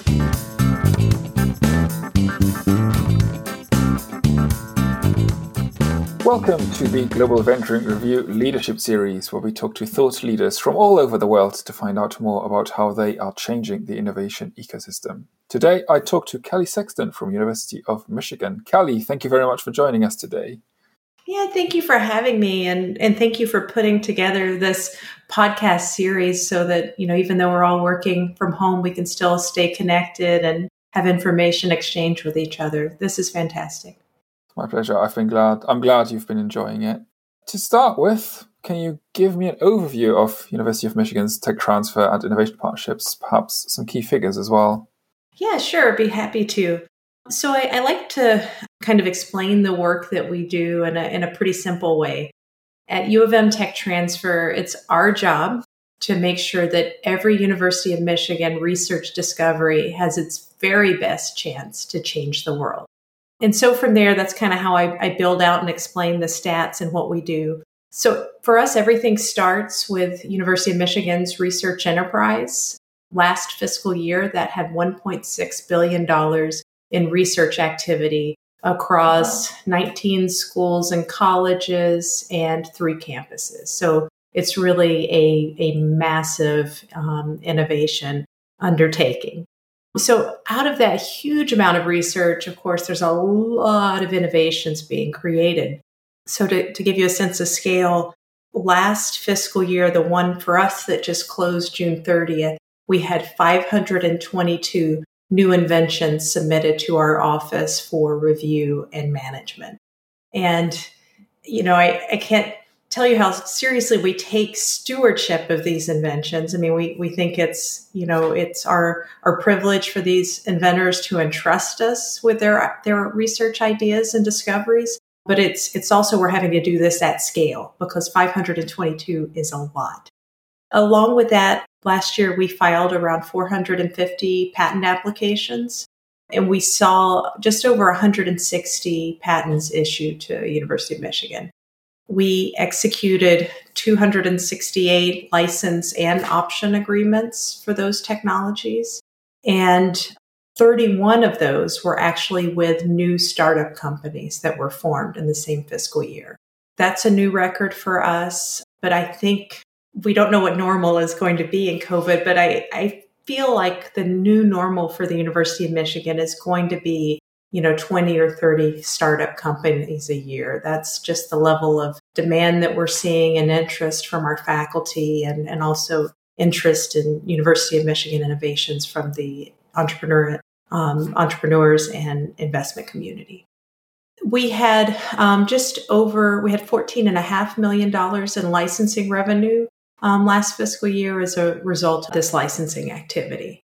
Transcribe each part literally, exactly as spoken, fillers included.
Welcome to the Global Venturing Review Leadership Series, where we talk to thought leaders from all over the world to find out more about how they are changing the innovation ecosystem. Today, I talk to Kelly Sexton from University of Michigan. Kelly, thank you very much for joining us today. Yeah, thank you for having me, and, and thank you for putting together this podcast series so that, you know, even though we're all working from home, we can still stay connected and have information exchange with each other. This is fantastic. My pleasure. I've been glad. I'm glad you've been enjoying it. To start with, can you give me an overview of University of Michigan's tech transfer and innovation partnerships, perhaps some key figures as well? Yeah, sure. I'd be happy to. So I, I like to kind of explain the work that we do in a, in a pretty simple way. At U of M Tech Transfer, it's our job to make sure that every University of Michigan research discovery has its very best chance to change the world. And so from there, that's kind of how I, I build out and explain the stats and what we do. So for us, everything starts with University of Michigan's research enterprise. Last fiscal year, that had one point six billion dollars in research activity across nineteen schools and colleges and three campuses. So it's really a, a massive um, innovation undertaking. So out of that huge amount of research, of course, there's a lot of innovations being created. So to, to give you a sense of scale, last fiscal year, the one for us that just closed June thirtieth, we had five hundred twenty-two new inventions submitted to our office for review and management. And, you know, I, I can't tell you how seriously we take stewardship of these inventions. I mean, we we think it's, you know, it's our our privilege for these inventors to entrust us with their their research ideas and discoveries. But it's it's also we're having to do this at scale because five hundred twenty-two is a lot. Along with that, last year we filed around four hundred fifty patent applications, and we saw just over one hundred sixty patents issued to University of Michigan. We executed two hundred sixty-eight license and option agreements for those technologies, and thirty-one of those were actually with new startup companies that were formed in the same fiscal year. That's a new record for us, but I think we don't know what normal is going to be in COVID, but I, I feel like the new normal for the University of Michigan is going to be, you know, twenty or thirty startup companies a year. That's just the level of demand that we're seeing and interest from our faculty and, and also interest in University of Michigan innovations from the entrepreneur, um, entrepreneurs and investment community. We had um, just over, we had fourteen point five million dollars in licensing revenue um, last fiscal year as a result of this licensing activity.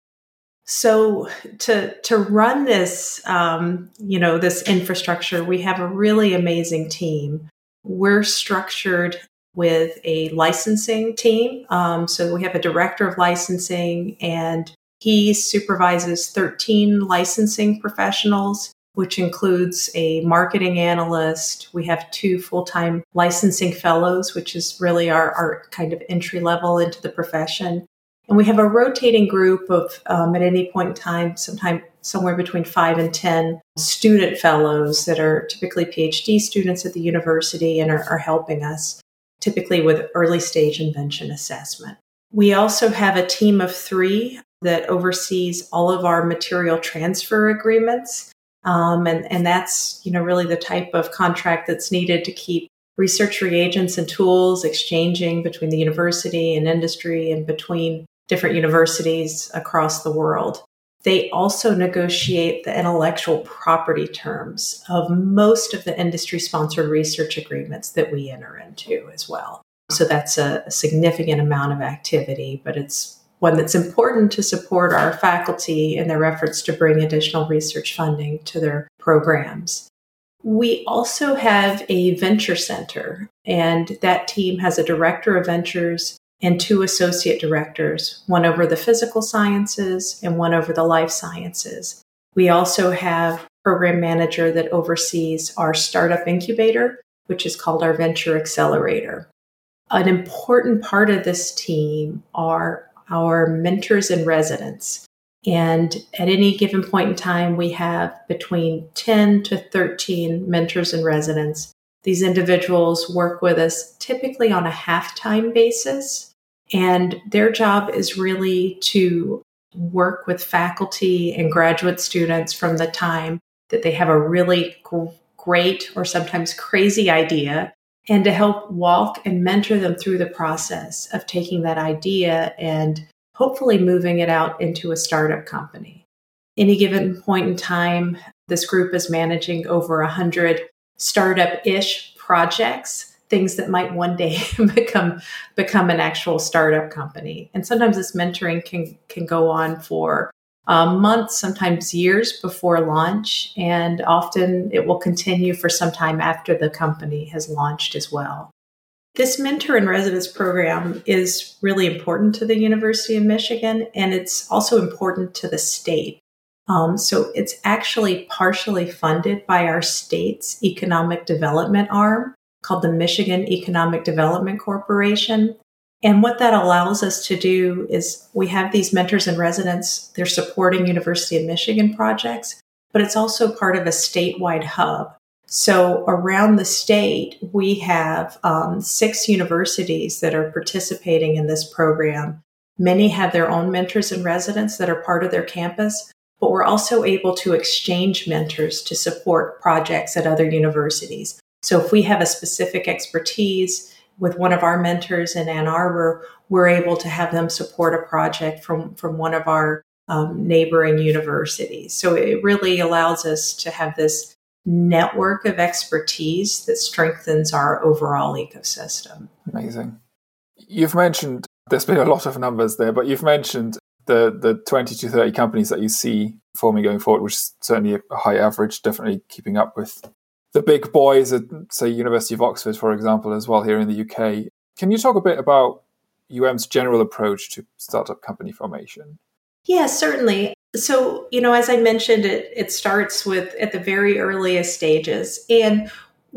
So to to run this, um, you know, this infrastructure, we have a really amazing team. We're structured with a licensing team. Um, so we have a director of licensing, and he supervises thirteen licensing professionals, which includes a marketing analyst. We have two full-time licensing fellows, which is really our, our kind of entry level into the profession. And we have a rotating group of, um, at any point in time, sometime somewhere between five and ten student fellows that are typically PhD students at the university and are, are helping us, typically with early stage invention assessment. We also have a team of three that oversees all of our material transfer agreements. Um, and, and that's, you know, really the type of contract that's needed to keep research reagents and tools exchanging between the university and industry and between different universities across the world. They also negotiate the intellectual property terms of most of the industry-sponsored research agreements that we enter into as well. So that's a, a significant amount of activity, but it's one that's important to support our faculty in their efforts to bring additional research funding to their programs. We also have a venture center, and that team has a director of ventures and two associate directors, one over the physical sciences and one over the life sciences. We also have a program manager that oversees our startup incubator, which is called our Venture Accelerator. An important part of this team are our mentors in residence. And at any given point in time, we have between ten to thirteen mentors in residence. These individuals work with us typically on a half-time basis, and their job is really to work with faculty and graduate students from the time that they have a really gr- great or sometimes crazy idea, and to help walk and mentor them through the process of taking that idea and hopefully moving it out into a startup company. Any given point in time, this group is managing over one hundred startup-ish projects, things that might one day become become an actual startup company. And sometimes this mentoring can, can go on for uh, months, sometimes years before launch, and often it will continue for some time after the company has launched as well. This mentor in residence program is really important to the University of Michigan, and it's also important to the state. Um, so it's actually partially funded by our state's economic development arm called the Michigan Economic Development Corporation. And what that allows us to do is we have these mentors in residence. They're supporting University of Michigan projects, but it's also part of a statewide hub. So around the state, we have um, six universities that are participating in this program. Many have their own mentors in residence that are part of their campus, but we're also able to exchange mentors to support projects at other universities. So if we have a specific expertise with one of our mentors in Ann Arbor, we're able to have them support a project from, from one of our um, neighboring universities. So it really allows us to have this network of expertise that strengthens our overall ecosystem. Amazing. You've mentioned, there's been a lot of numbers there, but you've mentioned the, the twenty to thirty companies that you see forming going forward, which is certainly a high average, definitely keeping up with the big boys at, say, University of Oxford, for example, as well here in the U K. Can you talk a bit about U M's general approach to startup company formation? Yeah, certainly. So, you know, as I mentioned, it, it starts with at the very earliest stages. And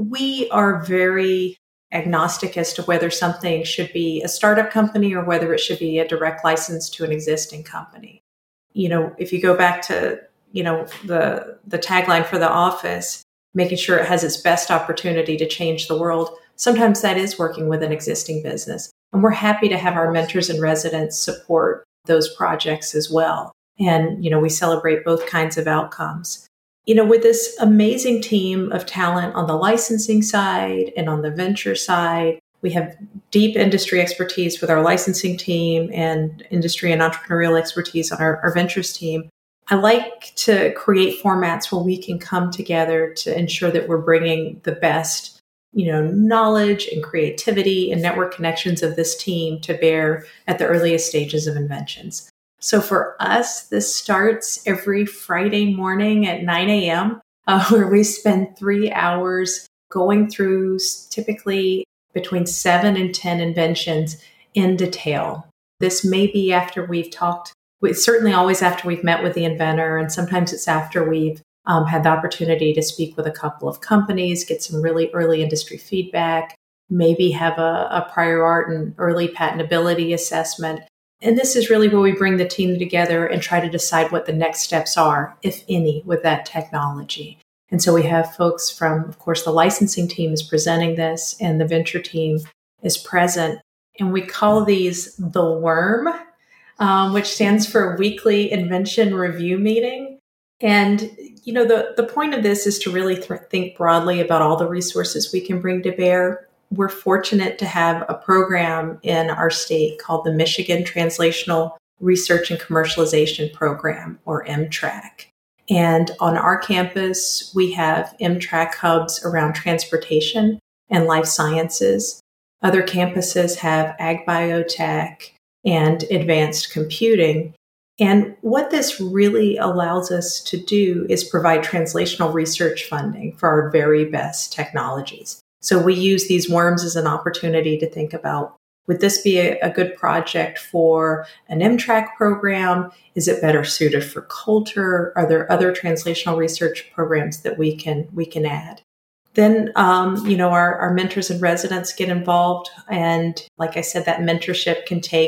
we are very agnostic as to whether something should be a startup company or whether it should be a direct license to an existing company. You know, if you go back to, you know, the the tagline for the office, making sure it has its best opportunity to change the world, sometimes that is working with an existing business. And we're happy to have our mentors in residence support those projects as well. And, you know, we celebrate both kinds of outcomes. You know, with this amazing team of talent on the licensing side and on the venture side, we have deep industry expertise with our licensing team and industry and entrepreneurial expertise on our, our ventures team. I like to create formats where we can come together to ensure that we're bringing the best, you know, knowledge and creativity and network connections of this team to bear at the earliest stages of inventions. So for us, this starts every Friday morning at nine a.m., uh, where we spend three hours going through typically between seven and ten inventions in detail. This may be after we've talked, it's certainly always after we've met with the inventor, and sometimes it's after we've um, had the opportunity to speak with a couple of companies, get some really early industry feedback, maybe have a, a prior art and early patentability assessment. And this is really where we bring the team together and try to decide what the next steps are, if any, with that technology. And so we have folks from, of course, the licensing team is presenting this and the venture team is present. And we call these the WORM, um, which stands for Weekly Invention Review Meeting. And, you know, the, the point of this is to really th- think broadly about all the resources we can bring to bear. We're fortunate to have a program in our state called the Michigan Translational Research and Commercialization Program, or M TRAC. And on our campus, we have M TRAC hubs around transportation and life sciences. Other campuses have ag biotech and advanced computing. And what this really allows us to do is provide translational research funding for our very best technologies. So we use these worms as an opportunity to think about, would this be a, a good project for an M TRAC program? Is it better suited for Coulter? Are there other translational research programs that we can we can add? Then, um, you know, our, our mentors and residents get involved. And like I said, that mentorship can take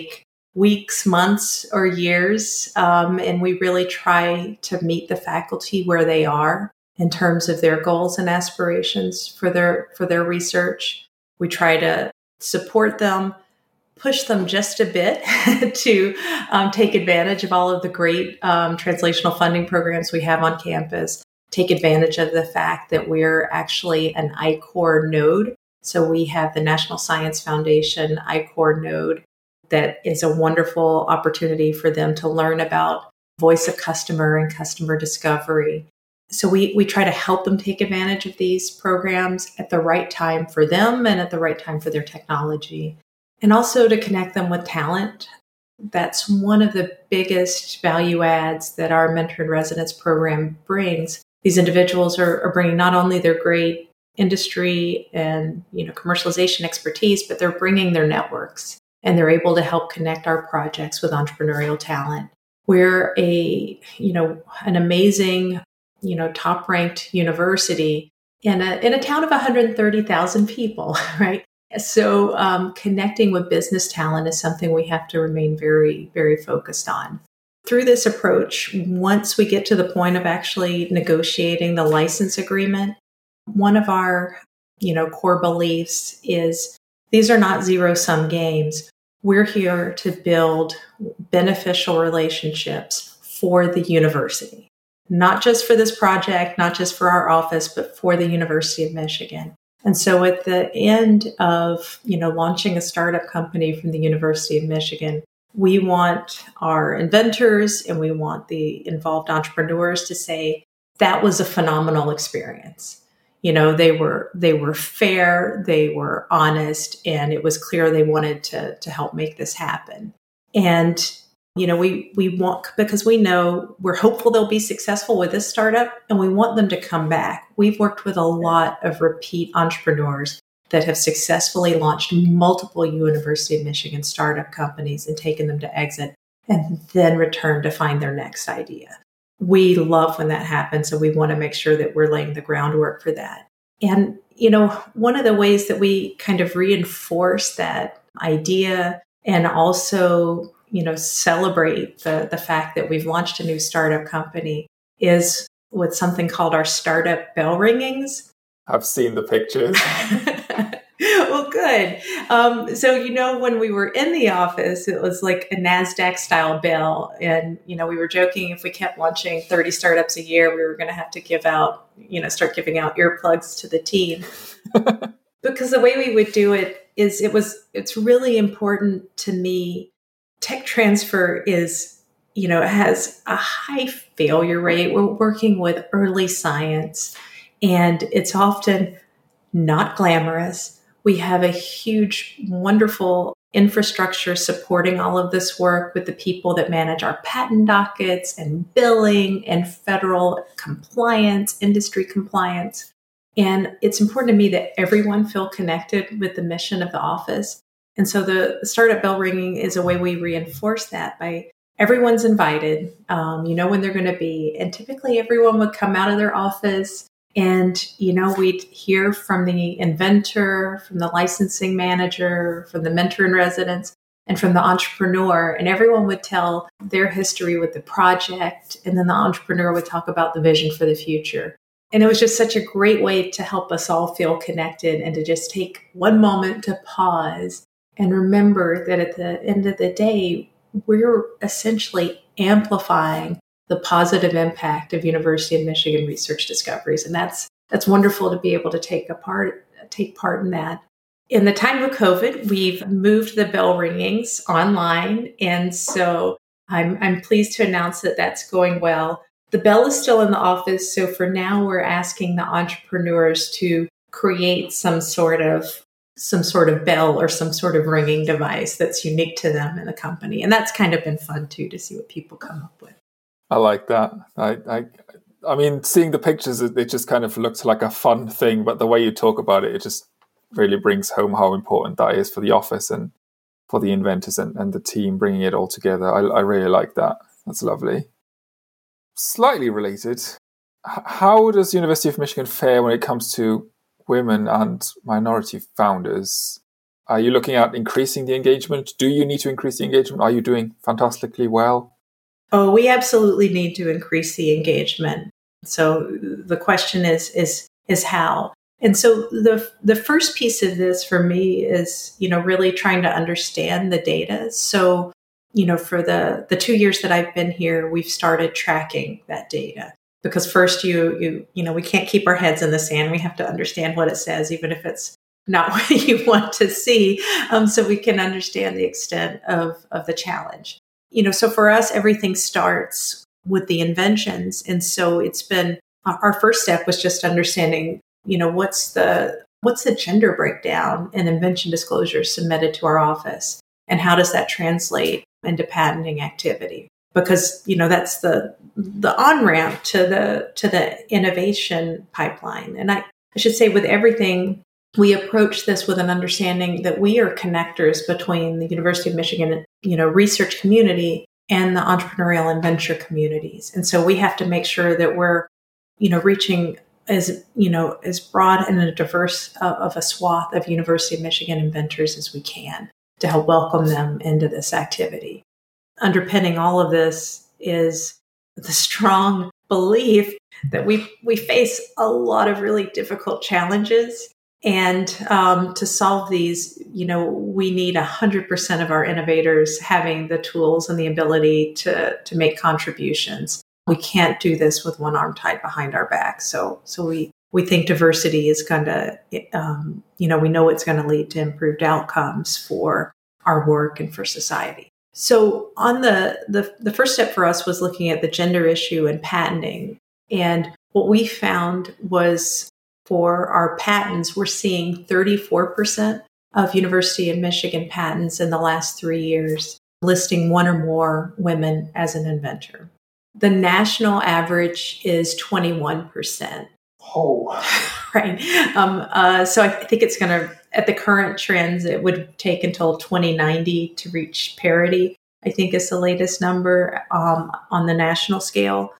weeks, months, or years. Um, and we really try to meet the faculty where they are in terms of their goals and aspirations for their for their research. We try to support them, push them just a bit to um, take advantage of all of the great um, translational funding programs we have on campus, take advantage of the fact that we're actually an I Core node. So we have the National Science Foundation I Core node that is a wonderful opportunity for them to learn about voice of customer and customer discovery. So we, we try to help them take advantage of these programs at the right time for them and at the right time for their technology. And also to connect them with talent. That's one of the biggest value adds that our Mentor in Residence program brings. These individuals are, are bringing not only their great industry and you know commercialization expertise, but they're bringing their networks, and they're able to help connect our projects with entrepreneurial talent. We're a you know an amazing you know top-ranked university in a in a town of one hundred thirty thousand people, right? So um, connecting with business talent is something we have to remain very, very focused on. Through this approach, once we get to the point of actually negotiating the license agreement, one of our, you know, core beliefs is these are not zero-sum games. We're here to build beneficial relationships for the university, not just for this project, not just for our office, but for the University of Michigan. And so at the end of, you know, launching a startup company from the University of Michigan, we want our inventors and we want the involved entrepreneurs to say that was a phenomenal experience. You know, they were they were fair, they were honest, and it was clear they wanted to to help make this happen. And you know, we we want, because we know we're hopeful they'll be successful with this startup, and we want them to come back. We've worked with a lot of repeat entrepreneurs that have successfully launched multiple University of Michigan startup companies and taken them to exit and then return to find their next idea. We love when that happens, so we want to make sure that we're laying the groundwork for that. And, you know, one of the ways that we kind of reinforce that idea and also you know, celebrate the, the fact that we've launched a new startup company is with something called our startup bell ringings. I've seen the pictures. Well, good. Um, so, you know, when we were in the office, it was like a NASDAQ style bell. And, you know, we were joking if we kept launching thirty startups a year, we were going to have to give out, you know, start giving out earplugs to the team. Because the way we would do it is it was, it's really important to me. Tech transfer is, you know, has a high failure rate. We're working with early science, and it's often not glamorous. We have a huge, wonderful infrastructure supporting all of this work with the people that manage our patent dockets and billing and federal compliance, industry compliance. And it's important to me that everyone feel connected with the mission of the office. And so the startup bell ringing is a way we reinforce that by everyone's invited. Um, you know when they're going to be. And typically everyone would come out of their office and, you know, we'd hear from the inventor, from the licensing manager, from the mentor in residence, and from the entrepreneur. And everyone would tell their history with the project. And then the entrepreneur would talk about the vision for the future. And it was just such a great way to help us all feel connected and to just take one moment to pause and remember that at the end of the day, we're essentially amplifying the positive impact of University of Michigan research discoveries. And that's that's wonderful to be able to take a part, take part in that. In the time of COVID, we've moved the bell ringings online. And so I'm, I'm pleased to announce that that's going well. The bell is still in the office. So for now, we're asking the entrepreneurs to create some sort of some sort of bell or some sort of ringing device that's unique to them in the company. And that's kind of been fun too, to see what people come up with. I like that. I, I, I mean, seeing the pictures, it just kind of looks like a fun thing, but the way you talk about it, it just really brings home how important that is for the office and for the inventors and, and the team bringing it all together. I, I really like that. That's lovely. Slightly related, h- how does University of Michigan fare when it comes to women and minority founders? Are you looking at increasing the engagement? Do you need to increase the engagement? Are you doing fantastically well? Oh, we absolutely need to increase the engagement. So the question is, is, is how? And so the the first piece of this for me is, you know, really trying to understand the data. So, you know, for the, the two years that I've been here, we've started tracking that data. Because first you, you, you know, we can't keep our heads in the sand. We have to understand what it says, even if it's not what you want to see, um, so we can understand the extent of, of the challenge. You know, so for us, everything starts with the inventions. And so it's been, our first step was just understanding, you know, what's the what's the gender breakdown in invention disclosures submitted to our office, and how does that translate into patenting activity? Because, you know, that's the the on-ramp to the to the innovation pipeline. And I, I should say with everything, we approach this with an understanding that we are connectors between the University of Michigan, you know, research community and the entrepreneurial and venture communities. And so we have to make sure that we're, you know, reaching as, you know, as broad and a diverse uh, of a swath of University of Michigan inventors as we can to help welcome them into this activity. Underpinning all of this is the strong belief that we we face a lot of really difficult challenges. And um, to solve these, you know, we need one hundred percent of our innovators having the tools and the ability to, to make contributions. We can't do this with one arm tied behind our back. So so we, we think diversity is going to, um, you know, we know it's going to lead to improved outcomes for our work and for society. So on the, the, the first step for us was looking at the gender issue and patenting. And what we found was for our patents, we're seeing thirty-four percent of University of Michigan patents in the last three years listing one or more women as an inventor. The national average is twenty-one percent. Oh, right. Um, uh, so I think it's going to, at the current trends, it would take until twenty ninety to reach parity, I think is the latest number um, on the national scale.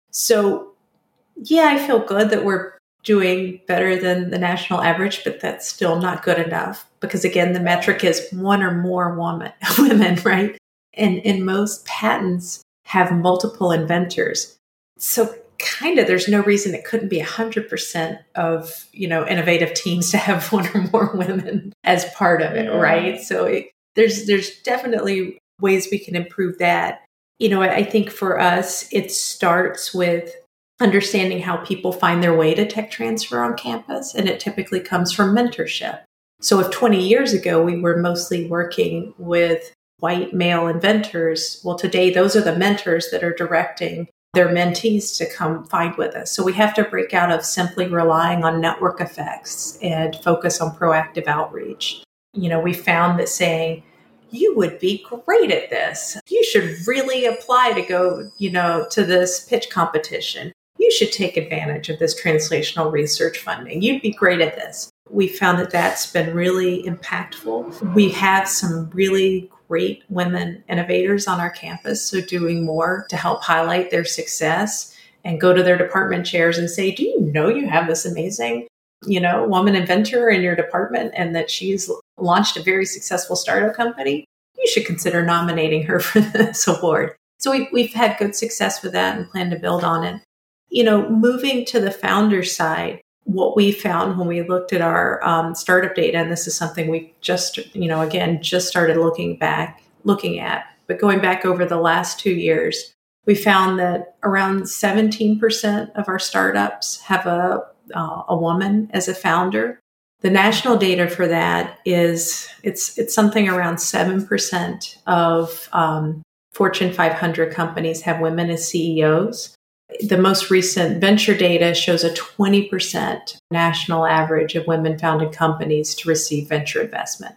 So, yeah, I feel good that we're doing better than the national average, but that's still not good enough because, again, the metric is one or more woman, women, right? And, and most patents have multiple inventors. So kind of there's no reason it couldn't be one hundred percent of, you know, innovative teams to have one or more women as part of it, yeah. Right? So it, there's there's definitely ways we can improve that. You know, I, I think for us, it starts with understanding how people find their way to tech transfer on campus, and it typically comes from mentorship. So if twenty years ago we were mostly working with white male inventors, well, today those are the mentors that are directing their mentees to come find with us. So we have to break out of simply relying on network effects and focus on proactive outreach. You know, we found that saying, you would be great at this. You should really apply to go, you know, to this pitch competition. You should take advantage of this translational research funding. You'd be great at this. We found that that's been really impactful. We have some really great women innovators on our campus, so doing more to help highlight their success and go to their department chairs and say, do you know you have this amazing, you know, woman inventor in your department and that she's launched a very successful startup company? You should consider nominating her for this award. So we, we've had good success with that and plan to build on it. You know, moving to the founder side, what we found when we looked at our um, startup data, and this is something we just, you know, again, just started looking back, looking at, but going back over the last two years, we found that around seventeen percent of our startups have a, uh, a woman as a founder. The national data for that is, it's it's something around seven percent of um, Fortune five hundred companies have women as C E Os. The most recent venture data shows a twenty percent national average of women-founded companies to receive venture investment.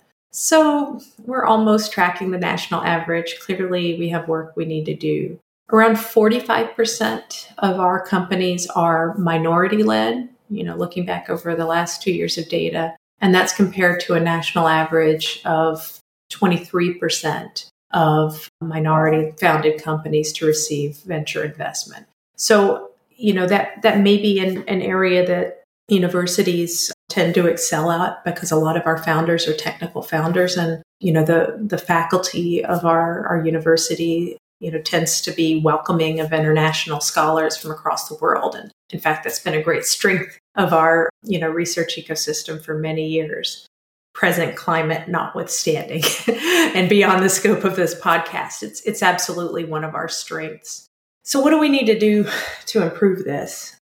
So we're almost tracking the national average. Clearly, we have work we need to do. Around forty-five percent of our companies are minority-led, you know, looking back over the last two years of data, and that's compared to a national average of twenty-three percent of minority-founded companies to receive venture investment. So, you know, that, that may be an, an area that universities tend to excel at, because a lot of our founders are technical founders, and you know the the faculty of our our university you know tends to be welcoming of international scholars from across the world. And in fact, that's been a great strength of our you know research ecosystem for many years, present climate notwithstanding. And beyond the scope of this podcast, it's it's absolutely one of our strengths. So what do we need to do to improve this?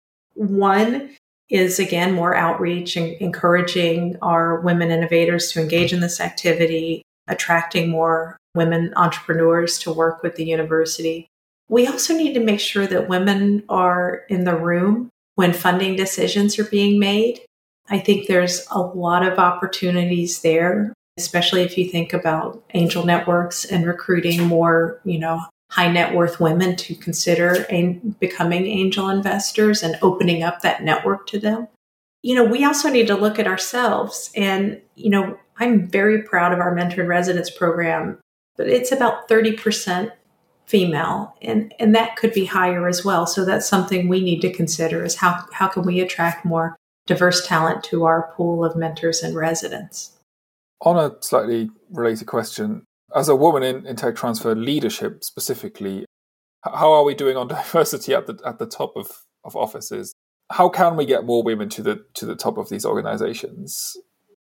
One is, again, more outreach and encouraging our women innovators to engage in this activity, attracting more women entrepreneurs to work with the university. We also need to make sure that women are in the room when funding decisions are being made. I think there's a lot of opportunities there, especially if you think about angel networks and recruiting more, you know, high net worth women to consider a- becoming angel investors and opening up that network to them. You know, we also need to look at ourselves. And, you know, I'm very proud of our Mentor in Residence program, but it's about thirty percent female, and, and that could be higher as well. So that's something we need to consider, is how, how can we attract more diverse talent to our pool of mentors in residence. On a slightly related question, as a woman in, in tech transfer leadership specifically, how are we doing on diversity at the at the top of, of offices? How can we get more women to the to the top of these organizations?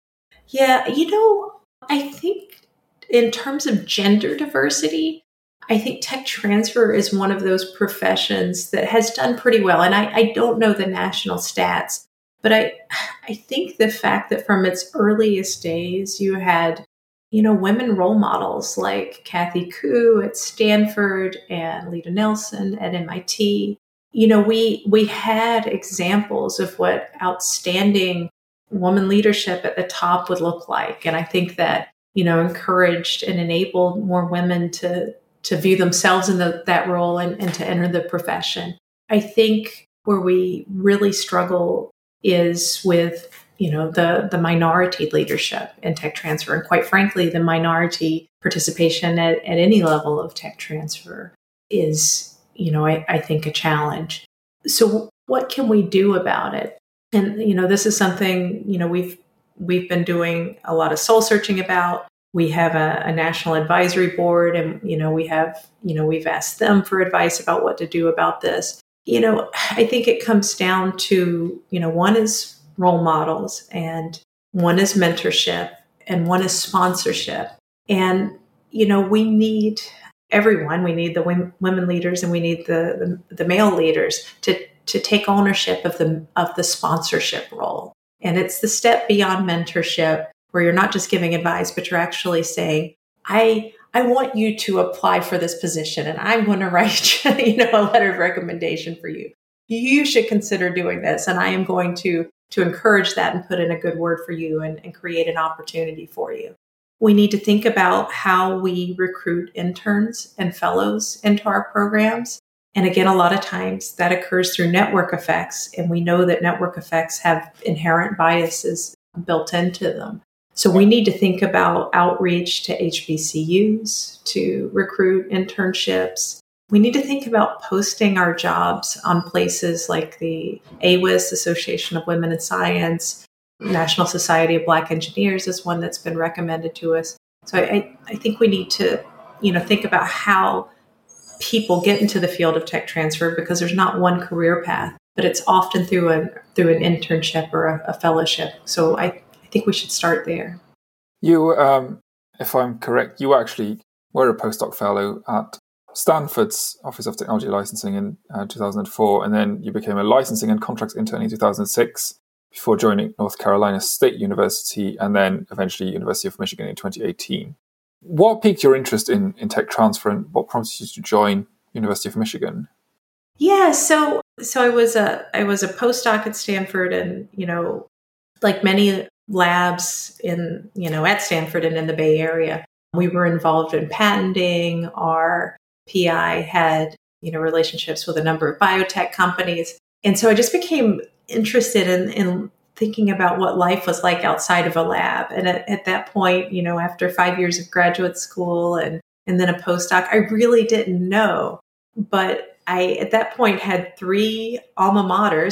Yeah, you know, I think in terms of gender diversity, I think tech transfer is one of those professions that has done pretty well. And I, I don't know the national stats, but I I think the fact that from its earliest days, you had, you know, women role models like Kathy Koo at Stanford and Lita Nelson at M I T. You know, we we had examples of what outstanding woman leadership at the top would look like. And I think that, you know, encouraged and enabled more women to to view themselves in the, that role and, and to enter the profession. I think where we really struggle is with, you know, the, the minority leadership in tech transfer. And quite frankly, the minority participation at, at any level of tech transfer is, you know, I, I think a challenge. So what can we do about it? And, you know, this is something, you know, we've, we've been doing a lot of soul searching about. We have a, a national advisory board, and, you know, we have, you know, we've asked them for advice about what to do about this. You know, I think it comes down to, you know, one is role models, and one is mentorship, and one is sponsorship. And, you know, we need everyone. We need the women, women leaders, and we need the, the, the male leaders to, to take ownership of the, of the sponsorship role. And it's the step beyond mentorship, where you're not just giving advice, but you're actually saying, I I want you to apply for this position, and I'm going to write, you know, a letter of recommendation for you. You should consider doing this, and I am going to, to encourage that and put in a good word for you and, and create an opportunity for you. We need to think about how we recruit interns and fellows into our programs. And again, a lot of times that occurs through network effects, and we know that network effects have inherent biases built into them. So we need to think about outreach to H B C Us, to recruit internships. We need to think about posting our jobs on places like the A W I S, Association of Women in Science. National Society of Black Engineers is one that's been recommended to us. So I, I think we need to, you know, think about how people get into the field of tech transfer, because there's not one career path, but it's often through a through an internship or a, a fellowship. So I I think we should start there. You, um, if I'm correct, you actually were a postdoc fellow at Stanford's Office of Technology Licensing in uh, two thousand four, and then you became a licensing and contracts intern in two thousand six before joining North Carolina State University and then eventually University of Michigan in twenty eighteen. What piqued your interest in, in tech transfer, and what prompted you to join University of Michigan? Yeah, so so I was a I was a postdoc at Stanford, and, you know, like many labs in, you know, at Stanford and in the Bay Area, we were involved in patenting. Our P I had, you know, relationships with a number of biotech companies. And so I just became interested in, in thinking about what life was like outside of a lab. And at, at that point, you know, after five years of graduate school and, and then a postdoc, I really didn't know. But I, at that point, had three alma maters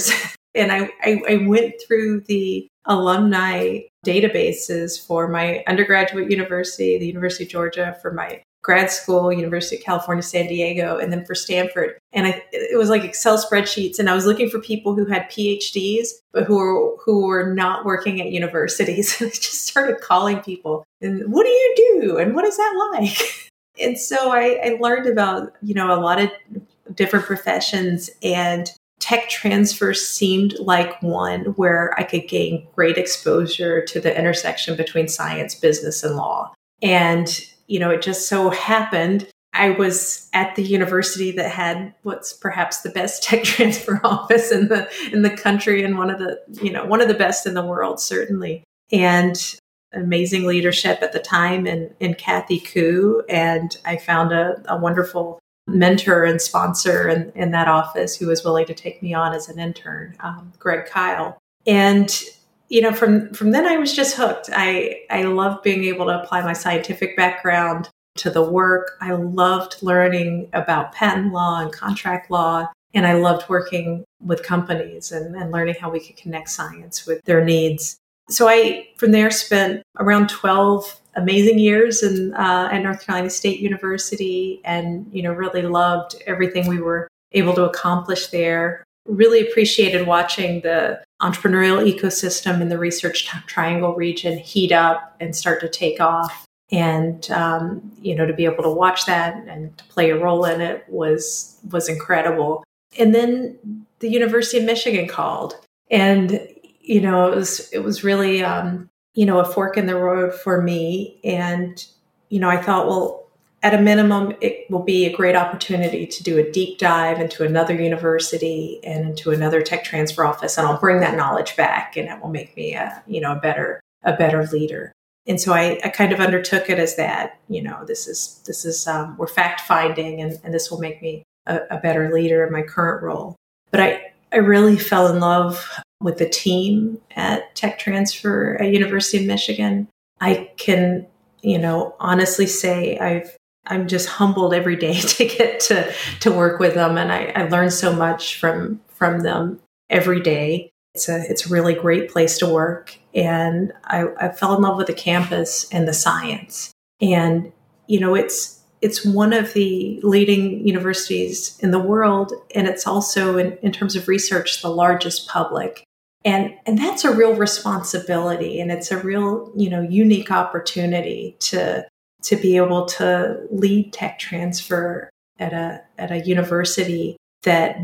And I, I, I went through the alumni databases for my undergraduate university, the University of Georgia, for my grad school, University of California, San Diego, and then for Stanford. And I, it was like Excel spreadsheets. And I was looking for people who had P H Ds, but who were, who were not working at universities. And I just started calling people. And what do you do? And what is that like? And so I, I learned about, you know, a lot of different professions, and tech transfer seemed like one where I could gain great exposure to the intersection between science, business, and law. And, you know, it just so happened I was at the university that had what's perhaps the best tech transfer office in the in the country, and one of the, you know, one of the best in the world, certainly. And amazing leadership at the time in, in Kathy Koo. And I found a, a wonderful mentor and sponsor in, in that office who was willing to take me on as an intern, um, Greg Kyle. And, you know, from, from then I was just hooked. I, I loved being able to apply my scientific background to the work. I loved learning about patent law and contract law. And I loved working with companies and, and learning how we could connect science with their needs. So I, from there, spent around twelve amazing years in, uh, at North Carolina State University, and, you know, really loved everything we were able to accomplish there. Really appreciated watching the entrepreneurial ecosystem in the Research Triangle region heat up and start to take off. And, um, you know, to be able to watch that and to play a role in it was, was incredible. And then the University of Michigan called, and, you know, it was, it was really, um, you know, a fork in the road for me. And, you know, I thought, well, at a minimum, it will be a great opportunity to do a deep dive into another university and into another tech transfer office. And I'll bring that knowledge back, and it will make me a, you know, a better, a better leader. And so I, I kind of undertook it as that, you know, this is, this is, um, we're fact finding, and, and this will make me a, a better leader in my current role. But I, I really fell in love with the team at Tech Transfer at University of Michigan. I can, you know, honestly say I've, I'm just humbled every day to get to, to work with them. And I, I learn so much from, from them every day. It's a, it's a really great place to work. And I, I fell in love with the campus and the science. And, you know, it's, it's one of the leading universities in the world. And it's also, in, in terms of research, the largest public. And, and that's a real responsibility. And it's a real, you know, unique opportunity to, to be able to lead tech transfer at a, at a university that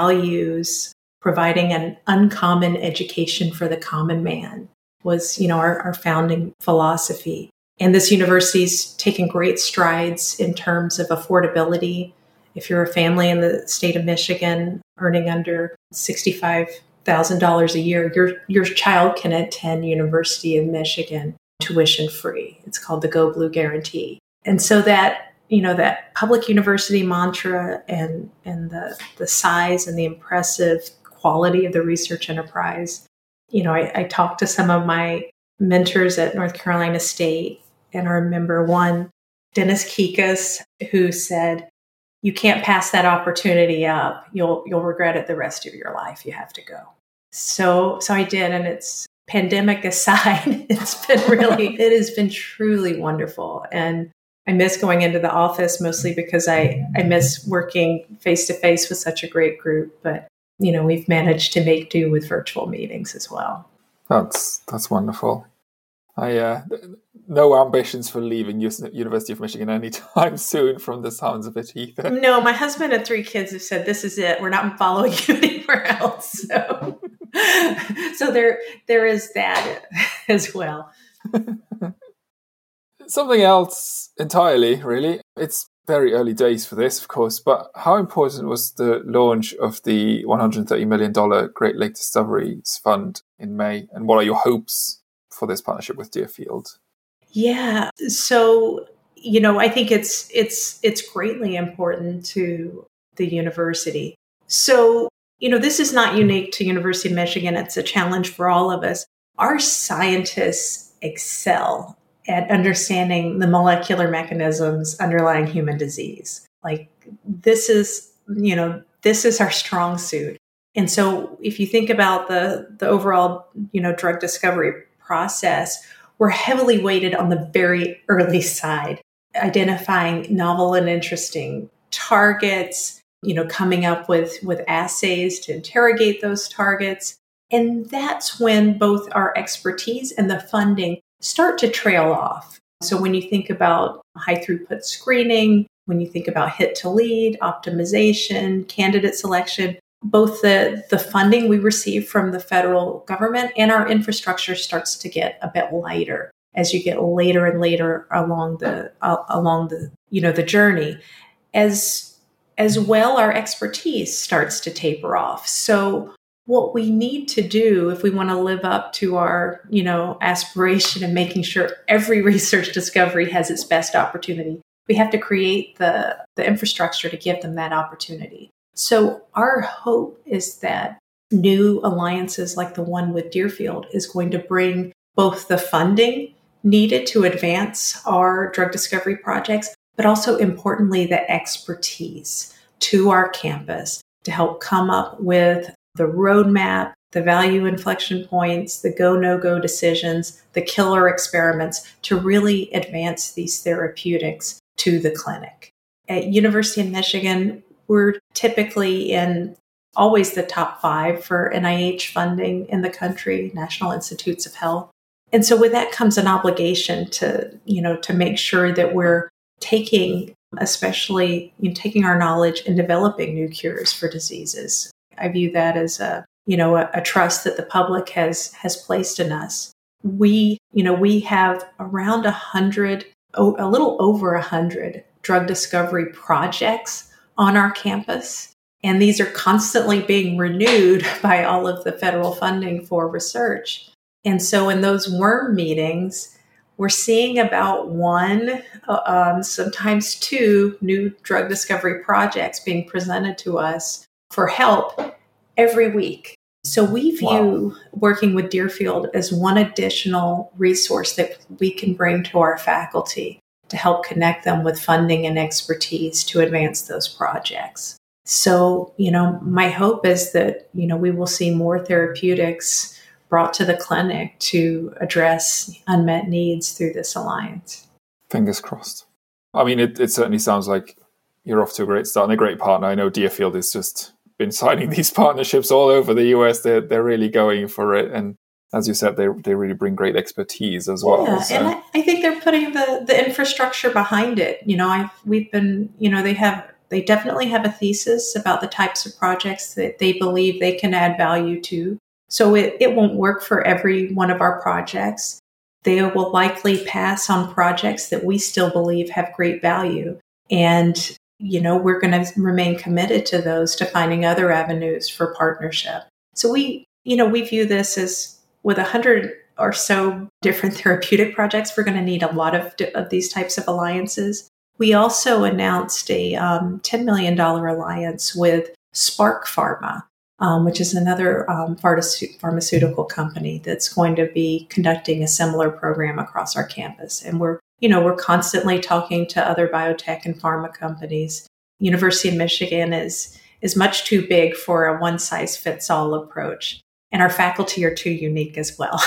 values providing an uncommon education for the common man was, you know, our, our founding philosophy. And this university's taken great strides in terms of affordability. If you're a family in the state of Michigan earning under sixty-five thousand dollars a year, your, your child can attend University of Michigan tuition free. It's called the Go Blue Guarantee. And so that, you know, that public university mantra and, and the, the size and the impressive quality of the research enterprise. You know, I, I talked to some of my mentors at North Carolina State, and I remember one, Dennis Kikas, who said, "You can't pass that opportunity up. You'll you'll regret it the rest of your life. You have to go." So so I did, and it's pandemic aside, it's been really, it has been truly wonderful. And I miss going into the office mostly because I, I miss working face to face with such a great group. But, you know, we've managed to make do with virtual meetings as well. That's that's wonderful. I uh, no ambitions for leaving University of Michigan anytime soon from the sounds of it either. No, my husband and three kids have said, this is it. We're not following you anywhere else. So, so there, there is that as well. Something else entirely, really. It's very early days for this, of course, but how important was the launch of the one hundred thirty million dollars Great Lake Discoveries Fund in May? And what are your hopes for this partnership with Deerfield? Yeah. So, you know, I think it's it's it's greatly important to the university. So, you know, this is not unique to University of Michigan. It's a challenge for all of us. Our scientists excel at understanding the molecular mechanisms underlying human disease. Like, this is, you know, this is our strong suit. And so if you think about the, the overall, you know, drug discovery process, we're heavily weighted on the very early side, identifying novel and interesting targets, you know, coming up with, with assays to interrogate those targets. And that's when both our expertise and the funding start to trail off. So when you think about high throughput screening, when you think about hit to lead, optimization, candidate selection, both the, the funding we receive from the federal government and our infrastructure starts to get a bit lighter as you get later and later along the uh, along the you know the journey. As as well, our expertise starts to taper off. So what we need to do if we want to live up to our you know aspiration and making sure every research discovery has its best opportunity, we have to create the the infrastructure to give them that opportunity. So our hope is that new alliances like the one with Deerfield is going to bring both the funding needed to advance our drug discovery projects, but also importantly, the expertise to our campus to help come up with the roadmap, the value inflection points, the go, no-go decisions, the killer experiments to really advance these therapeutics to the clinic. At University of Michigan, we're typically in always the top five for N I H funding in the country, National Institutes of Health. And so with that comes an obligation to, you know, to make sure that we're taking, especially you know, taking our knowledge and developing new cures for diseases. I view that as a, you know, a, a trust that the public has has placed in us. We, you know, we have around a hundred, a little over a hundred drug discovery projects on our campus. And these are constantly being renewed by all of the federal funding for research. And so in those WORM meetings, we're seeing about one, um, sometimes two new drug discovery projects being presented to us for help every week. So we view wow. working with Deerfield as one additional resource that we can bring to our faculty to help connect them with funding and expertise to advance those projects. So, you know, my hope is that, you know, we will see more therapeutics brought to the clinic to address unmet needs through this alliance. Fingers crossed. I mean, it, it certainly sounds like you're off to a great start and a great partner. I know Deerfield has just been signing these partnerships all over the U S. They're, they're really going for it. And as you said, they they really bring great expertise as well. Yeah, so. and I, I think they're putting the, the infrastructure behind it. You know, I've we've been, you know, they have they definitely have a thesis about the types of projects that they believe they can add value to. So it, it won't work for every one of our projects. They will likely pass on projects that we still believe have great value. And, you know, we're going to remain committed to those, to finding other avenues for partnership. So we, you know, we view this as with a hundred or so different therapeutic projects, we're going to need a lot of, of these types of alliances. We also announced a um, ten million dollars alliance with Spark Pharma, um, which is another um, pharmaceutical company that's going to be conducting a similar program across our campus. And we're, you know, we're constantly talking to other biotech and pharma companies. University of Michigan is is much too big for a one-size-fits-all approach. And our faculty are too unique as well.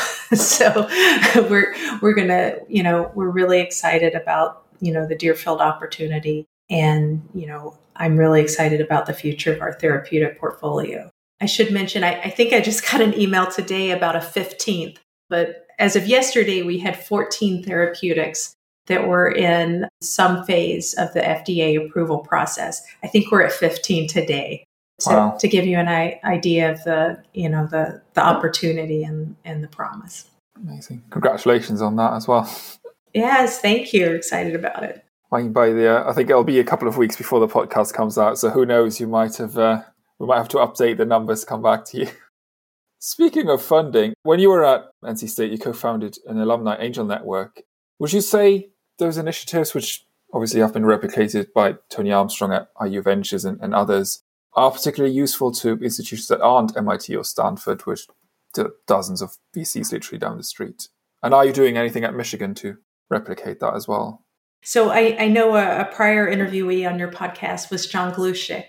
So we're we're gonna, you know, we're really excited about, you know, the Deerfield opportunity. And, you know, I'm really excited about the future of our therapeutic portfolio. I should mention, I, I think I just got an email today about a fifteenth, but as of yesterday, we had fourteen therapeutics that were in some phase of the F D A approval process. I think we're at fifteen today. To, wow. to give you an I- idea of the, you know, the, the opportunity and, and the promise. Amazing. Congratulations on that as well. Yes, thank you. Excited about it. I mean, by the, uh, I think it'll be a couple of weeks before the podcast comes out. So who knows, you might have, uh, we might have to update the numbers, come back to you. Speaking of funding, when you were at N C State, you co-founded an alumni angel network. Would you say those initiatives, which obviously have been replicated by Tony Armstrong at I U Ventures and, and others, are particularly useful to institutions that aren't M I T or Stanford, which are dozens of V Cs literally down the street? And are you doing anything at Michigan to replicate that as well? So I, I know a, a prior interviewee on your podcast was John Glushik.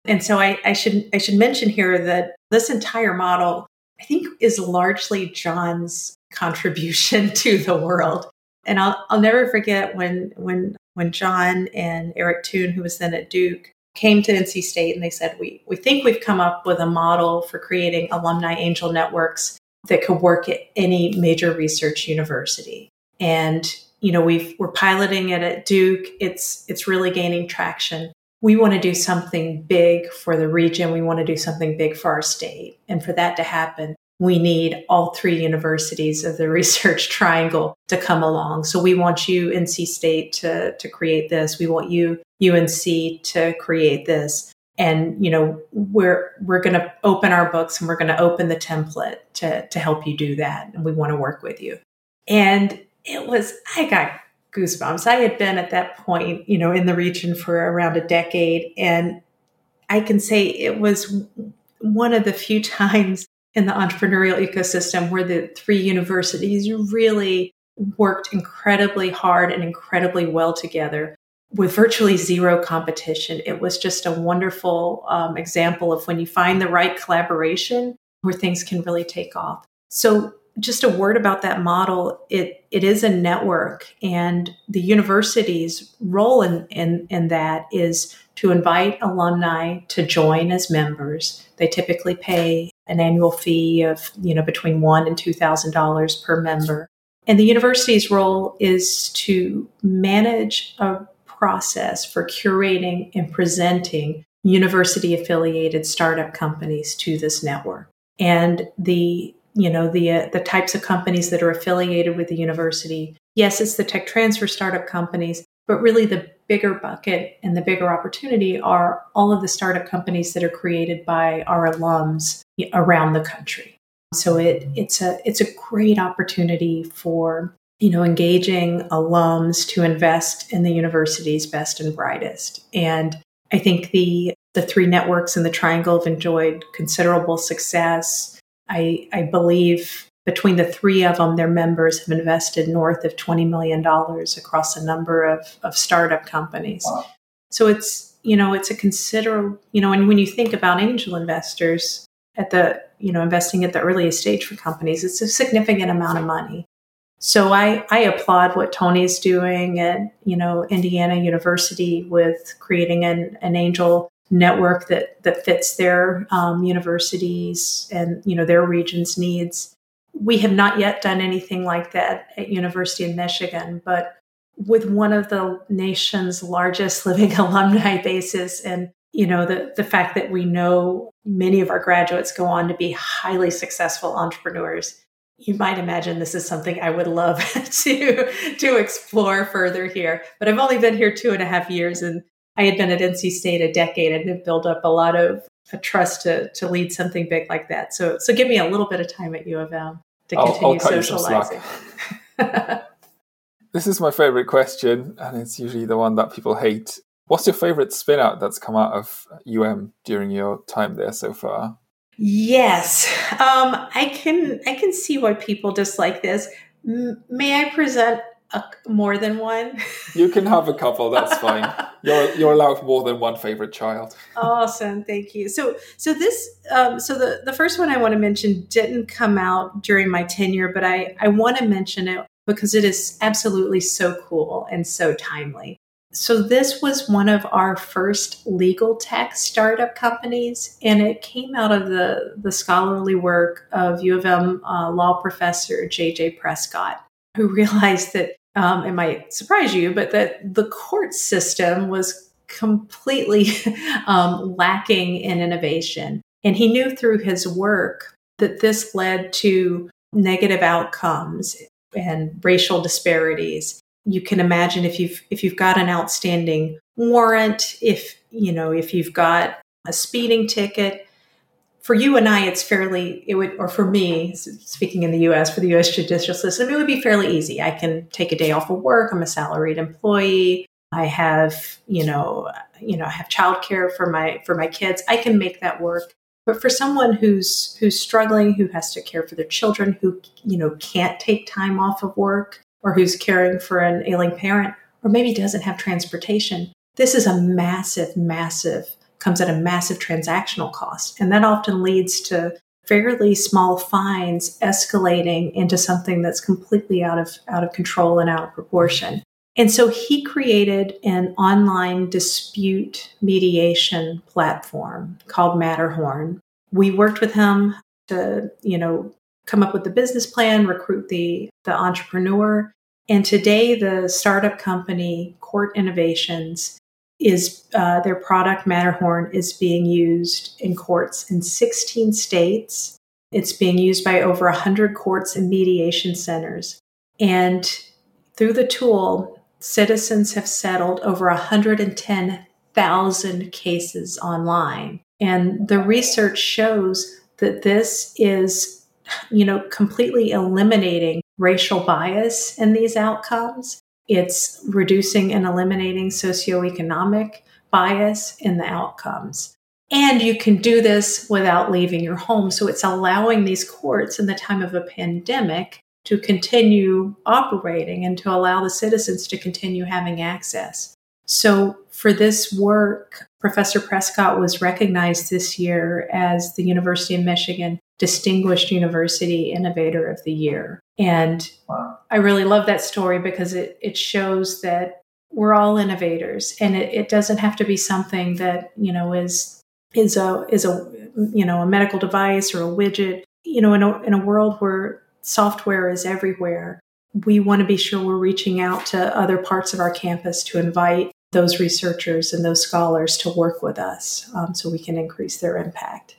And so I, I should I should mention here that this entire model, I think, is largely John's contribution to the world. And I'll I'll never forget when when when John and Eric Toon, who was then at Duke, came to N C State and they said, we we think we've come up with a model for creating alumni angel networks that could work at any major research university. And, you know, we've we're piloting it at Duke. It's it's really gaining traction. We want to do something big for the region. We want to do something big for our state. And for that to happen, we need all three universities of the research triangle to come along. So we want you, N C State, to, to create this. We want you, U N C, to create this. And, you know, we're we're going to open our books and we're going to open the template to, to help you do that. And we want to work with you. And it was, I got goosebumps. I had been at that point, you know, in the region for around a decade. And I can say it was one of the few times in the entrepreneurial ecosystem where the three universities really worked incredibly hard and incredibly well together with virtually zero competition. It was just a wonderful um, example of when you find the right collaboration where things can really take off. So just a word about that model, it it is a network, and the university's role in, in, in that is to invite alumni to join as members. They typically pay an annual fee of, you know, between one and two thousand dollars per member. And the university's role is to manage a process for curating and presenting university-affiliated startup companies to this network. And the you know, the uh, the types of companies that are affiliated with the university. Yes, it's the tech transfer startup companies, but really the bigger bucket and the bigger opportunity are all of the startup companies that are created by our alums around the country. So it it's a it's a great opportunity for, you know, engaging alums to invest in the university's best and brightest. And I think the the three networks in the triangle have enjoyed considerable success. I, I believe between the three of them, their members have invested north of twenty million dollars across a number of, of startup companies. Wow. So it's, you know, it's a considerable, you know, and when you think about angel investors at the, you know, investing at the earliest stage for companies, it's a significant amount of money. So I, I applaud what Tony's doing at, you know, Indiana University with creating an, an angel network that that fits their um, universities and, you know, their region's needs. We have not yet done anything like that at University of Michigan, but with one of the nation's largest living alumni bases, and, you know, the the fact that we know many of our graduates go on to be highly successful entrepreneurs, you might imagine this is something I would love to to explore further here. But I've only been here two and a half years, and I had been at N C State a decade and had built up a lot of a trust to to lead something big like that. So so give me a little bit of time at U of M to I'll, continue I'll cut socializing. You some slack. This is my favorite question, and it's usually the one that people hate. What's your favorite spin out that's come out of U M during your time there so far? Yes, um, I can I can see why people dislike this. M- may I present a, more than one? You can have a couple. That's fine. You're you're allowed more than one favorite child. Awesome, thank you. So so this um, so the the first one I want to mention didn't come out during my tenure, but I I want to mention it because it is absolutely so cool and so timely. So this was one of our first legal tech startup companies, and it came out of the, the scholarly work of U of M uh, law professor J J Prescott, who realized that, um, it might surprise you, but that the court system was completely um, lacking in innovation. And he knew through his work that this led to negative outcomes and racial disparities. You can imagine if you've if you've got an outstanding warrant, if you know if you've got a speeding ticket. For you and I, it's fairly it would, or for me, speaking in the U S for the U S judicial system, it would be fairly easy. I can take a day off of work. I'm a salaried employee. I have you know you know I have childcare for my for my kids. I can make that work. But for someone who's who's struggling, who has to care for their children, who you know can't take time off of work, or who's caring for an ailing parent, or maybe doesn't have transportation, this is a massive, massive comes at a massive transactional cost. And that often leads to fairly small fines escalating into something that's completely out of, out of control and out of proportion. And so he created an online dispute mediation platform called Matterhorn. We worked with him to, you know, come up with the business plan, recruit the, the entrepreneur. And today the startup company, Court Innovations, is uh, their product Matterhorn is being used in courts in sixteen states. It's being used by over one hundred courts and mediation centers. And through the tool, citizens have settled over one hundred ten thousand cases online. And the research shows that this is, you know, completely eliminating racial bias in these outcomes. It's reducing and eliminating socioeconomic bias in the outcomes. And you can do this without leaving your home. So it's allowing these courts in the time of a pandemic to continue operating and to allow the citizens to continue having access. So for this work, Professor Prescott was recognized this year as the University of Michigan Distinguished University Innovator of the Year. And wow. I really love that story because it, it shows that we're all innovators, and it, it doesn't have to be something that, you know, is is a is a you know a medical device or a widget. You know, in a in a world where software is everywhere, we want to be sure we're reaching out to other parts of our campus to invite those researchers and those scholars to work with us um, so we can increase their impact.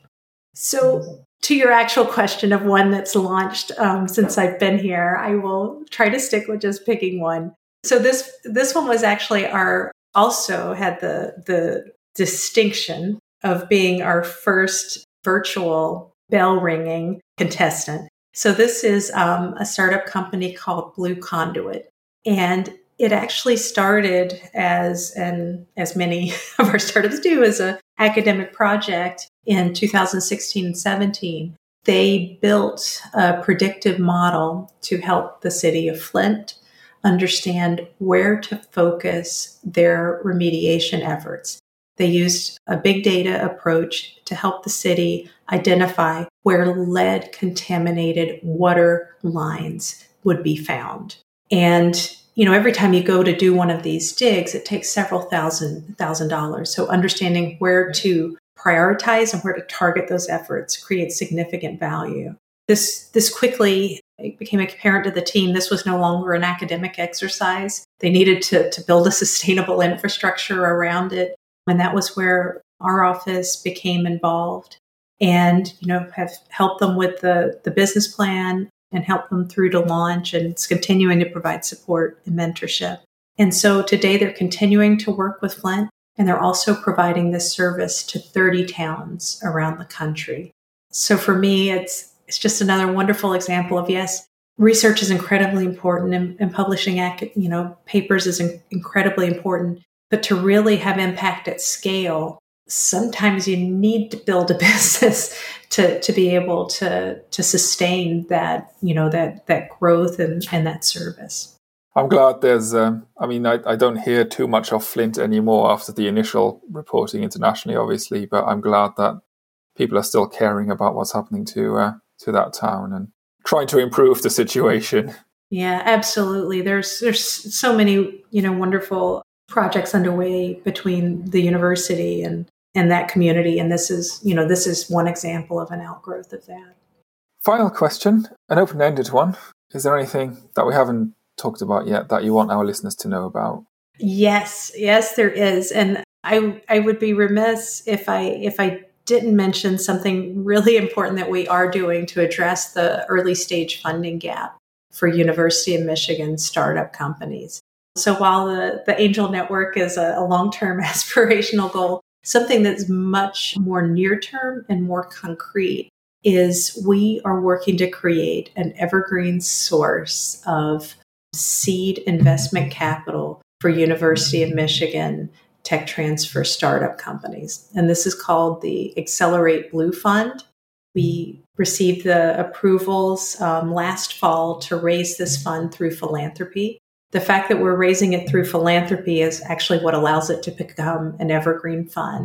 So to your actual question of one that's launched um, since I've been here, I will try to stick with just picking one. So this this one was actually our, also had the the distinction of being our first virtual bell ringing contestant. So this is um, a startup company called Blue Conduit. And it actually started as, and as many of our startups do, as an academic project in two thousand sixteen and seventeen. They built a predictive model to help the city of Flint understand where to focus their remediation efforts. They used a big data approach to help the city identify where lead contaminated water lines would be found. And, you know, every time you go to do one of these digs, it takes several thousand thousand dollars. So understanding where to prioritize and where to target those efforts creates significant value. This this quickly became apparent to the team. This was no longer an academic exercise. They needed to, to build a sustainable infrastructure around it. And that was where our office became involved and, you know, have helped them with the, the business plan and helped them through to launch, and it's continuing to provide support and mentorship. And so today they're continuing to work with Flint, and they're also providing this service to thirty towns around the country. So for me, it's it's just another wonderful example of, yes, research is incredibly important, and, and publishing you know, papers is in, incredibly important. But to really have impact at scale, sometimes you need to build a business to, to be able to, to sustain that, you know, that, that growth and, and that service. I'm glad there's, um, I mean, I, I don't hear too much of Flint anymore after the initial reporting internationally, obviously, but I'm glad that people are still caring about what's happening to uh, to that town and trying to improve the situation. Yeah, absolutely. There's there's so many, you know, wonderful projects underway between the university and, and that community. And this is, you know, this is one example of an outgrowth of that. Final question, an open-ended one. Is there anything that we haven't talked about yet that you want our listeners to know about? Yes, yes, there is. And I I would be remiss if I if I didn't mention something really important that we are doing to address the early stage funding gap for University of Michigan startup companies. So while the, the Angel Network is a, a long-term aspirational goal, something that's much more near-term and more concrete is we are working to create an evergreen source of seed investment capital for University of Michigan tech transfer startup companies. And this is called the Accelerate Blue Fund. We received the approvals um, last fall to raise this fund through philanthropy. The fact that we're raising it through philanthropy is actually what allows it to become an evergreen fund.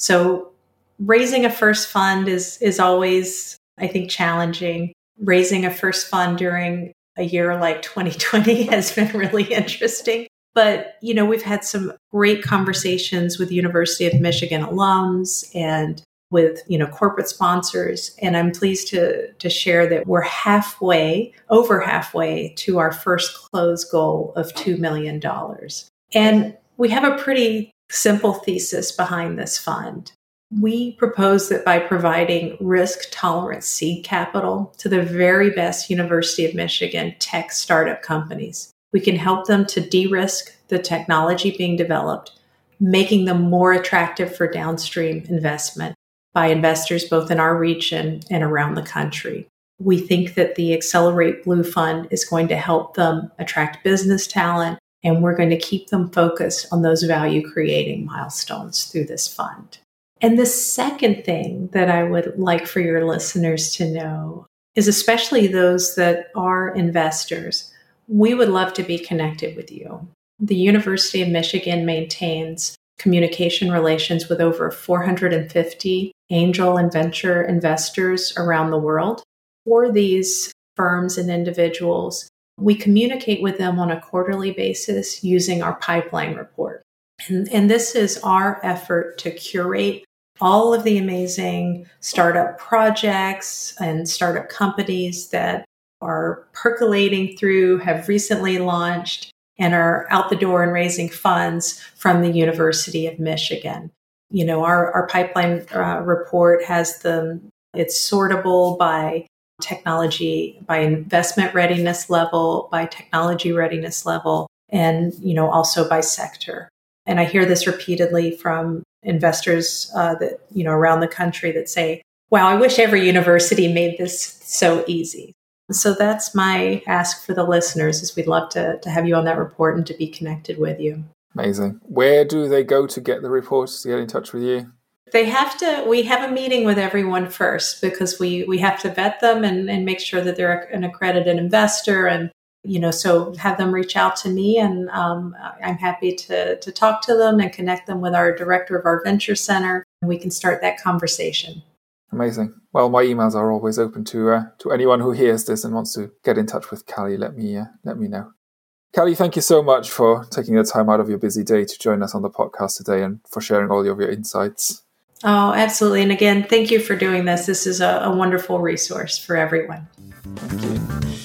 So raising a first fund is is always, I think, challenging. Raising a first fund during a year like twenty twenty has been really interesting. But, you know, we've had some great conversations with University of Michigan alums and with, you know, corporate sponsors. And I'm pleased to, to share that we're halfway, over halfway to our first close goal of two million dollars. And we have a pretty simple thesis behind this fund. We propose that by providing risk-tolerant seed capital to the very best University of Michigan tech startup companies, we can help them to de-risk the technology being developed, making them more attractive for downstream investment by investors both in our region and around the country. We think that the Accelerate Blue Fund is going to help them attract business talent, and we're going to keep them focused on those value-creating milestones through this fund. And the second thing that I would like for your listeners to know is, especially those that are investors, we would love to be connected with you. The University of Michigan maintains communication relations with over four hundred fifty angel and venture investors around the world. For these firms and individuals, we communicate with them on a quarterly basis using our pipeline report. And, and this is our effort to curate all of the amazing startup projects and startup companies that are percolating through, have recently launched, and are out the door and raising funds from the University of Michigan. You know, our, our pipeline uh, report has them, it's sortable by technology, by investment readiness level, by technology readiness level, and, you know, also by sector. And I hear this repeatedly from investors uh, that, you know, around the country that say, wow, I wish every university made this so easy. So that's my ask for the listeners, is we'd love to, to have you on that report and to be connected with you. Amazing. Where do they go to get the reports, to get in touch with you? They have to, we have a meeting with everyone first, because we, we have to vet them and, and make sure that they're an accredited investor. And, you know, so have them reach out to me, and um, I'm happy to, to talk to them and connect them with our director of our venture center, and we can start that conversation. Amazing. Well, my emails are always open to uh, to anyone who hears this and wants to get in touch with Callie. Let me uh, let me know. Callie, thank you so much for taking the time out of your busy day to join us on the podcast today and for sharing all of your insights. Oh, absolutely. And again, thank you for doing this. This is a, a wonderful resource for everyone. Thank you.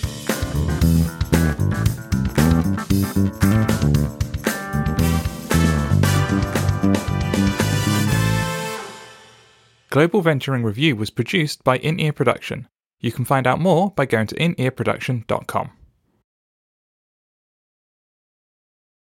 Global Venturing Review was produced by In-Ear Production. You can find out more by going to in ear production dot com.